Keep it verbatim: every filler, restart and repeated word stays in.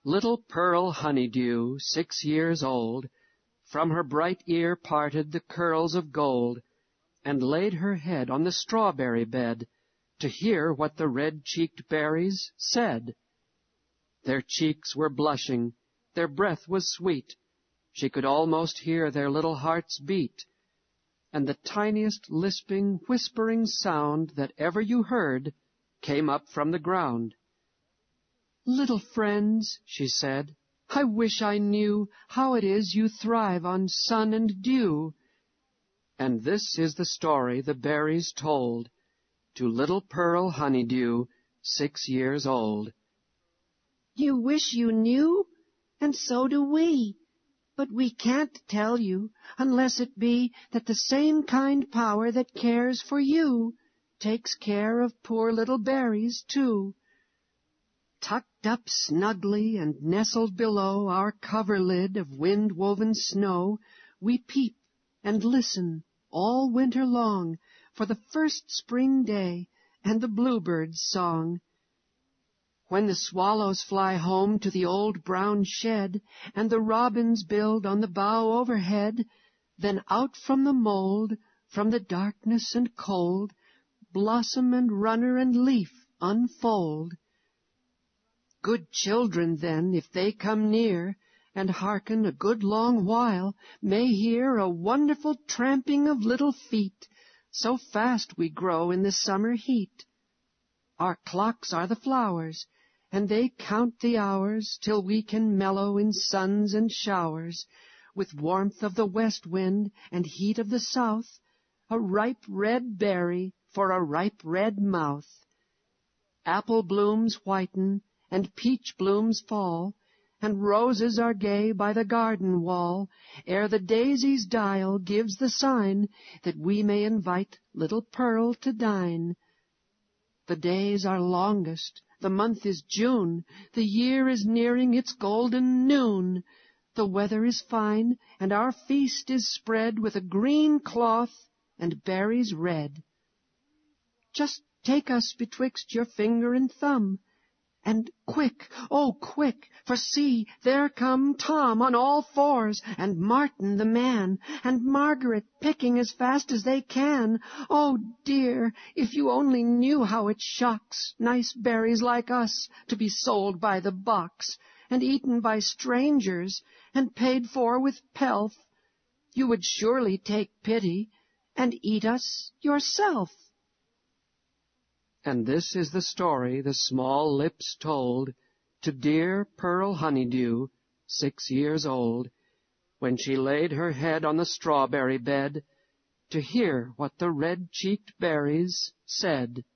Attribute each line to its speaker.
Speaker 1: Little Pearl Honeydew, six years old, from her bright ear parted the curls of gold, and laid her head on the strawberry bed, to hear what the red-cheeked berries said. Their cheeks were blushing, their breath was sweet, she could almost hear their little hearts beat, and the tiniest lisping, whispering sound that ever you heard came up from the ground. "Little friends," she said, "I wish I knew how it is you thrive on sun and dew." And this is the story the berries told to little Pearl Honeydew, six years old.
Speaker 2: "You wish you knew, and so do we, but we can't tell you, unless it be that the same kind power that cares for you takes care of poor little berries, too. Tucked up snugly and nestled below our coverlid of wind-woven snow, we peep and listen all winter long for the first spring day and the bluebird's song. When the swallows fly home to the old brown shed, and the robins build on the bough overhead, then out from the mold, from the darkness and cold, blossom and runner and leaf unfold. Good children, then, if they come near, and hearken a good long while, may hear a wonderful tramping of little feet, so fast we grow in the summer heat. Our clocks are the flowers, and they count the hours till we can mellow in suns and showers, with warmth of the west wind and heat of the south, a ripe red berry for a ripe red mouth. Apple blooms whiten, and peach blooms fall, and roses are gay by the garden wall, ere the daisy's dial gives the sign that we may invite little Pearl to dine. The days are longest, the month is June, the year is nearing its golden noon. The weather is fine, and our feast is spread with a green cloth and berries red. Just take us betwixt your finger and thumb, and quick, oh quick, for see, there come Tom on all fours, and Martin the man, and Margaret picking as fast as they can. Oh dear, if you only knew how it shocks nice berries like us to be sold by the box, and eaten by strangers, and paid for with pelf, you would surely take pity, and eat us yourself.
Speaker 1: And this is the story the small lips told to dear Pearl Honeydew, six years old, when she laid her head on the strawberry bed to hear what the red-cheeked berries said.